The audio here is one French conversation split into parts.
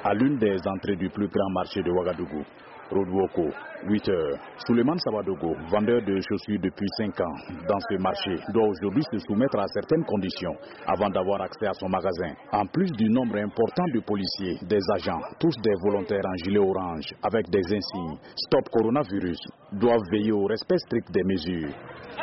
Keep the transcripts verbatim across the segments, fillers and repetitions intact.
à l'une des entrées du plus grand marché de Ouagadougou. Road Woko, huit heures. Souleymane Sabadogo, vendeur de chaussures depuis cinq ans dans ce marché, doit aujourd'hui se soumettre à certaines conditions avant d'avoir accès à son magasin. En plus du nombre important de policiers, des agents, tous des volontaires en gilet orange avec des insignes Stop Coronavirus, doivent veiller au respect strict des mesures.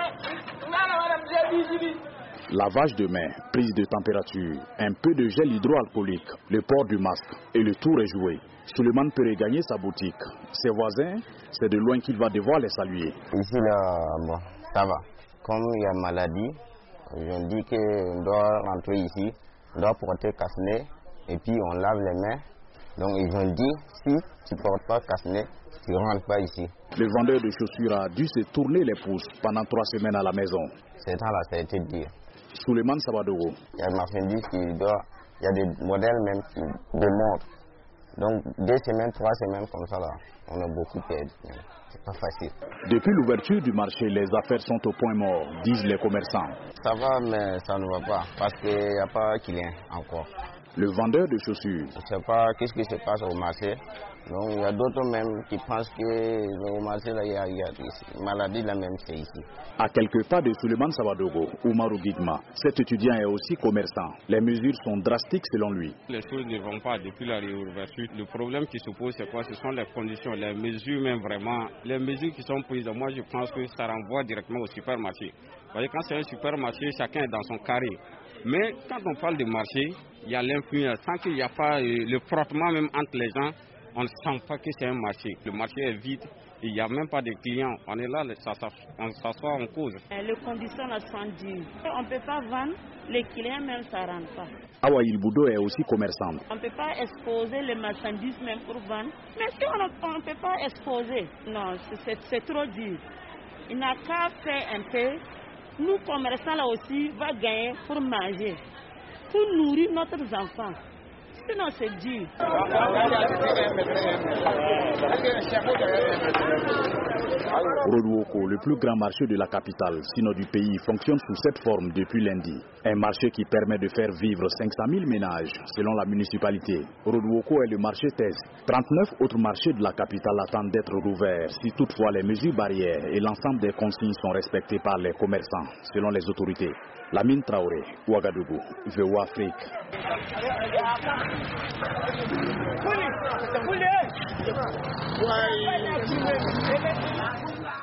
Lavage de mains, prise de température, un peu de gel hydroalcoolique, le port du masque et le tour est joué. Souleymane peut regagner sa boutique. Ses voisins, c'est de loin qu'il va devoir les saluer. Ici là, bon, ça va. Comme il y a maladie, ils ont dit qu'on doit rentrer ici, on doit porter casse-nez et puis on lave les mains. Donc ils ont dit, si tu ne portes pas casse-nez, tu ne rentres pas ici. Le vendeur de chaussures a dû se tourner les pouces pendant trois semaines à la maison. C'est temps-là, ça a été dur. Souleymane Sabadogo. Il y a des marchandises qui doivent, il y a des modèles même qui démontrent. Donc deux semaines, trois semaines comme ça là, on a beaucoup perdu. C'est pas facile. Depuis l'ouverture du marché, les affaires sont au point mort, disent les commerçants. Ça va, mais ça ne va pas parce qu'il n'y a pas de clients encore. Le vendeur de chaussures. Je ne sais pas qu'est-ce qui se passe au marché. Donc il y a d'autres même qui pensent qu'au marché là, il y a, il y a une maladie là même, c'est ici. À quelques pas de Souleymane Sabadogo, Oumarou Guigma, cet étudiant est aussi commerçant. Les mesures sont drastiques selon lui. Les choses ne vont pas depuis la réouverture. Le problème qui se pose, c'est quoi? Ce sont les conditions, les mesures même vraiment. Les mesures qui sont prises, moi je pense que ça renvoie directement au supermarché. Vous voyez, quand c'est un supermarché, chacun est dans son carré. Mais quand on parle de marché, il y a l'influence. Tant qu'il n'y a pas le frottement même entre les gens, on ne sent pas que c'est un marché. Le marché est vide, il n'y a même pas de clients. On est là, ça, ça, on s'assoit, on cause. Les conditions là sont dures. On ne peut pas vendre, les clients même ça ne rentre pas. Awa Ilboudo est aussi commerçante. On ne peut pas exposer les marchandises même pour vendre. Mais si on ne peut pas exposer, non, c'est trop dur. Il n'a qu'à faire un peu. Nous, commerçants là aussi, va gagner pour manger, pour nourrir notre enfants. Sinon, c'est dur. Road Woko, le plus grand marché de la capitale, sinon du pays, fonctionne sous cette forme depuis lundi. Un marché qui permet de faire vivre cinq cent mille ménages, selon la municipalité. Road Woko est le marché test. trente-neuf autres marchés de la capitale attendent d'être rouverts, si toutefois les mesures barrières et l'ensemble des consignes sont respectées par les commerçants, selon les autorités. Lamine Traoré, Ouagadougou, V O Afrique. Vous